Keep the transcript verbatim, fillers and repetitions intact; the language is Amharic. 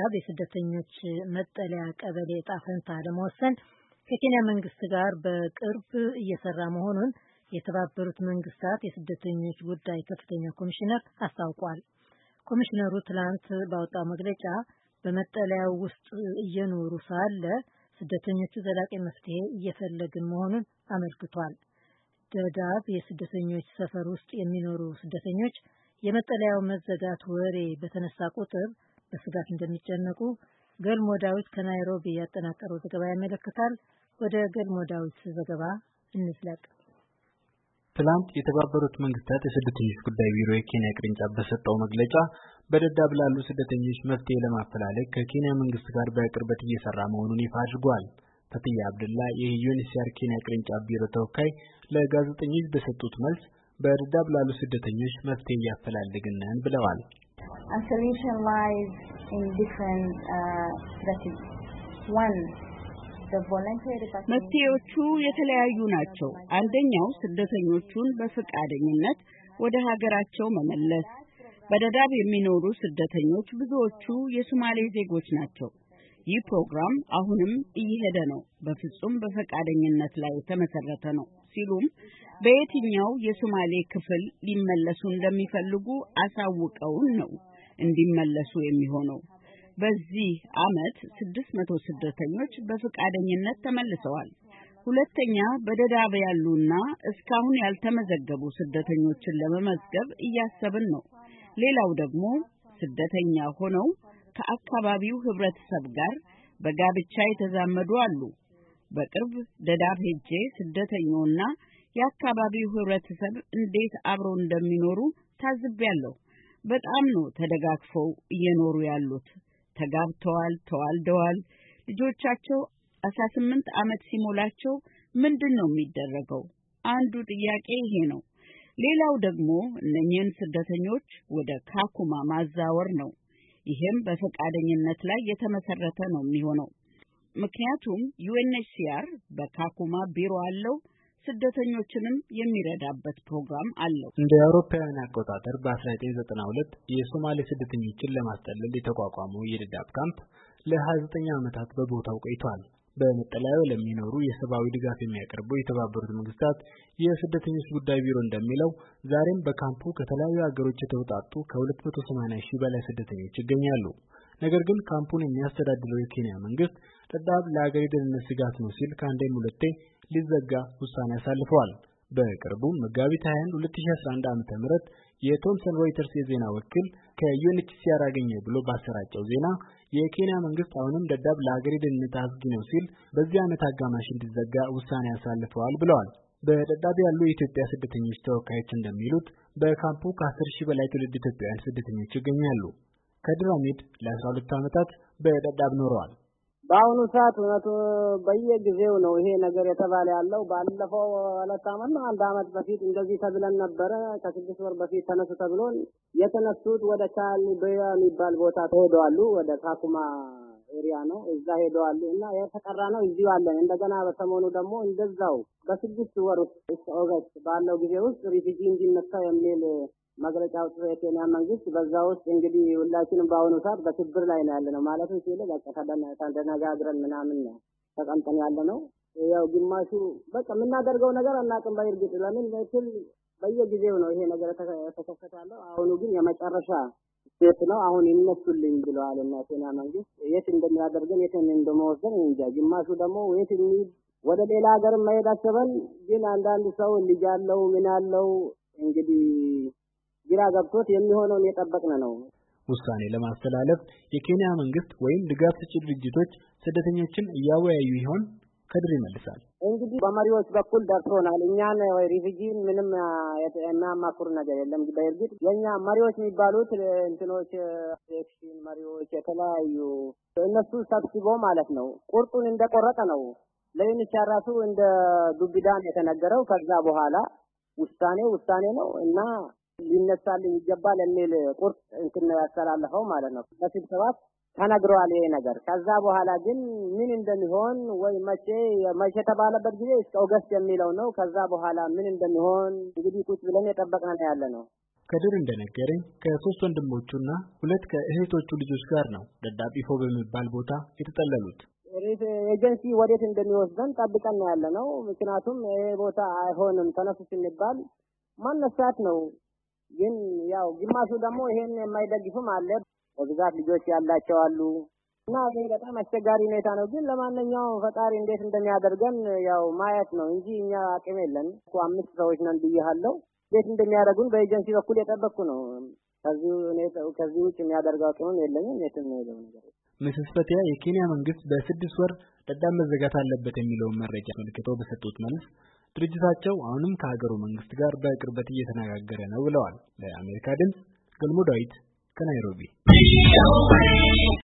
ደዳብ የስደተኞች መጠለያ ቀበሌ ዕጣ ፈንታ ለመወሰን ከኬንያ መንግስት ጋር በቅርብ እየሰራ መሆኑን የተባበሩት መንግስታት የስደተኞች ጉዳይ ከፍተኛ ኮሚሽነር አስታውቋል። ኮሚሽነሩ ትላንት ባወጣው መግለጫ በመጠለያው ውስጥ እየኖሩ ሳለ ስደተኞቹ ዘላቂ መፍትሄ እየፈለግን መሆኑን አመልክቷል። ደዳብ የስደተኞች ሰፈር ውስጥ የሚኖሩ ስደተኞች የመጠለያው መዘጋት ወሬ በተነሳ ቁጥር በስጋት እንደሚጨነቁ ገልሞ ዳዊት ከናይሮቢ ያጠናቀረው ዘገባ ያመለክታል። ወደ ገልሞ ዳዊት ዘገባ እንዝለቅ። ትላንት የተባበሩት መንግስታት የስደተኞች ጉዳይ ቢሮ የኬንያ ቅርንጫፍ በሰጠው መግለጫ በደዳብ ላሉ ስደተኞች መፍትሄ ለማፈላለግ ከኬንያ መንግስት ጋር በቅርበት እየሰራ መሆኑን ይፋ አድርጓል። ፈትያ አብደላ የዩኤንኤችሲአር ኬንያ ቅርንጫፍ ቢሮ ተወካይ ለጋዜጠኞች በሰጡት መልስ በደዳብ ላሉ ስደተኞች መፍትሄ እያፈላለግን ነን ብለዋል። A solution lies in different uh, strategies. One, መፍትሄዎቹ የተለያዩ ናቸው። አንደኛው ስደተኞቹን በፈቃደኝነት ወደ ሀገራቸው መመለስ። በደዳብ የሚኖሩ ስደተኞች ብዙዎቹ የሶማሌ ዜጎች ናቸው። ይህ ፕሮግራም አሁንም እየሄደ ነው፣ በፍጹም በፈቃደኝነት ላይ የተመሰረተ ነው ሲሉም በየትኛው የሶማሌ ክፍል ሊመለሱ እንደሚፈልጉ አሳውቀውን ነው እንዲመለሱ የሚሆነው። በዚህ አመት ስድስት መቶ ስደተኞች በፈቃደኝነት ተመልሰዋል። ሁለተኛ በደዳብ ያሉና እስካሁን ያልተመዘገቡ ስደተኞችን ለመመዝገብ እያሰብን ነው። ሌላው ደግሞ ስደተኛ ሆነው ከአካባቢው ህብረተሰብ ጋር በጋብቻ የተዛመዱ አሉ። በቅርብ ደዳብ ሄጄ ስደተኛውና የአካባቢው ህብረተሰብ እንዴት አብረው እንደሚኖሩ ታዝቤያለሁ። በጣም ነው ተደጋግፈው እየኖሩ ያሉት። ተጋብተዋል፣ ተዋልደዋል። ልጆቻቸው አስራ ስምንት አመት ሲሞላቸው ምንድነው የሚደረገው? አንዱ ጥያቄ ይሄ ነው። ሌላው ደግሞ እነኚህን ስደተኞች ወደ ካኩማ ማዛወር ነው። ይሄም በፈቃደኝነት ላይ የተመሰረተ ነው የሚሆነው። ምክንያቱም ዩኤንኤችሲአር በካኩማ ቢሮ አለው፣ ስደተኞችንም የሚረዳበት ፕሮግራም አለው። እንደ አውሮፓውያን አቆጣጠር በ1992 የሶማሌ ስደተኞችን ለማስጠለል የተቋቋመው የደዳብ ካምፕ ለ29 ዓመታት በቦታው ቆይቷል። በመጠለያው ለሚኖሩ የሰብአዊ ድጋፍ የሚያቀርበው የተባበሩት መንግስታት የስደተኞች ጉዳይ ቢሮ እንደሚለው ዛሬም በካምፑ ከተለያዩ ሀገሮች የተውጣጡ ከ280 ሺህ በላይ ስደተኞች ይገኛሉ። ነገር ግን ካምፑን የሚያስተዳድረው የኬንያ መንግስት ደዳብ ለሀገር ደህንነት ስጋት ነው ሲል ከአንዴም ሁለቴ ሊዘጋ ውሳኔ አሳልፈዋል። በቅርቡ መጋቢት ሃያ አንድ ሁለት ሺህ አስራ አንድ ዓመተ ምህረት የቶምሰን ሮይተርስ የዜና ወኪል ከዩኤንኤችሲአር አገኘ ብሎ ባሰራጨው ዜና የኬንያ መንግስት አሁንም ደዳብ ለሀገር ደህንነት አስጊ ነው ሲል በዚህ ዓመት አጋማሽ እንዲዘጋ ውሳኔ አሳልፈዋል ብለዋል። በደዳብ ያሉ የኢትዮጵያ ስደተኞች ተወካዮች እንደሚሉት በካምፑ ከአስር ሺህ በላይ ትውልድ ኢትዮጵያውያን ስደተኞች ይገኛሉ። ከድር አህመድ ለአስራ ሁለት ዓመታት በደዳብ ኖረዋል። በአሁኑ ሰዓት እውነቱ በየጊዜው ነው ይሄ ነገር የተባለ ያለው። ባለፈው ሁለት ዓመት ነው አንድ ዓመት በፊት እንደዚህ ተብለን ነበረ። ከስድስት ወር በፊት ተነሱ ተብሎን የተነሱት ወደ ቻልበያ የሚባል ቦታ ተሄደዋል። ወደ ካኩማ ኤሪያ ነው እዛ ሄደዋል እና የተቀራ ነው እዚሁ አለን። እንደገና በሰሞኑ ደግሞ እንደዛው በስድስት ወር ውስጥ እስከ ኦገስት ባለው ጊዜ ውስጥ ሪፊጂ እንዲነሳ የሚል መግለጫ አውጥቶ የኬንያ መንግስት በዛ ውስጥ እንግዲህ ሁላችንም በአሁኑ ሰዓት በትብብር ላይ ነው ያለነው ማለት ነው። ሲል በቃ ተደናጋግረን ምናምን ነው ተቀምጠን ያለነው። ያው ግማሹ በቃ የምናደርገው ነገር አናውቅም። በእርግጥ ለምን በትል በየጊዜው ነው ይሄ ነገር ተከፈታለው። አሁን ግን የመጨረሻ ስቴፕ ነው። አሁን ይነሱልኝ ብለዋል እና ኬንያ መንግስት የት እንደሚያደርገን የት እንደሚወስደን እንጃ። ግማሹ ደግሞ የት ወደ ሌላ ሀገር መሄድ አሰበን። ግን አንዳንድ ሰው ልጅ አለው ምን አለው እንግዲህ ግራ ገብቶት የሚሆነውን የጠበቅን ነው። ውሳኔ ለማስተላለፍ የኬንያ መንግስት ወይም ድጋፍ ሰጪ ድርጅቶች ስደተኞችን እያወያዩ ይሆን? ከድር ይመልሳል። እንግዲህ በመሪዎች በኩል ደርሶናል። እኛን ወይ ሪፊጂን ምንም የሚያማክሩ ነገር የለም። በእርግጥ የኛ መሪዎች የሚባሉት እንትኖች ሴክሽን መሪዎች የተለያዩ እነሱ ሰብስቦ ማለት ነው ቁርጡን እንደቆረጠ ነው ለዩኤንኤችሲአር ራሱ እንደ ዱብዳን የተነገረው። ከዛ በኋላ ውሳኔ ውሳኔ ነው እና ሊነሳልኝ ይገባል የሚል ቁርጥ እንትን ነው ያስተላለፈው ማለት ነው። በስብሰባት ተነግሯል ይሄ ነገር። ከዛ በኋላ ግን ምን እንደሚሆን ወይ መቼ መቼ ተባለበት ጊዜ እስከ ኦገስት የሚለው ነው። ከዛ በኋላ ምን እንደሚሆን እንግዲህ ቁጭ ብለን የጠበቅን ያለ ነው። ከድር እንደነገረኝ ከሶስት ወንድሞቹና ሁለት ከእህቶቹ ልጆች ጋር ነው ደዳብ ኢፎ በሚባል ቦታ የተጠለሉት። ኤጀንሲ ወዴት እንደሚወስደን ጠብቀን ያለ ነው። ምክንያቱም ይሄ ቦታ አይሆንም ተነሱ ስንባል ማነሳት ነው። ግን ያው ግማሹ ደግሞ ይሄን የማይደግፉም አለ። በብዛት ልጆች ያላቸው አሉ እና ይሄ በጣም አስቸጋሪ ሁኔታ ነው። ግን ለማንኛውም ፈጣሪ እንዴት እንደሚያደርገን ያው ማየት ነው እንጂ እኛ አቅም የለን። አምስት ሰዎች ነን ብያለሁ። እንዴት እንደሚያደርጉን በኤጀንሲ በኩል የጠበቅኩ ነው። ከዚህ ሁኔታ ከዚህ ውጭ የሚያደርገው አቅም የለኝም። የትም ነው ያለው ነገር። ሚስስ ፈቲያ የኬንያ መንግስት በስድስት ወር ደዳብ መዘጋት አለበት የሚለውን መረጃ መልክተው በሰጡት መልስ ድርጅታቸው አሁንም ከሀገሩ መንግስት ጋር በቅርበት እየተነጋገረ ነው ብለዋል። ለአሜሪካ ድምጽ ገልሞ ዳዊት ከናይሮቢ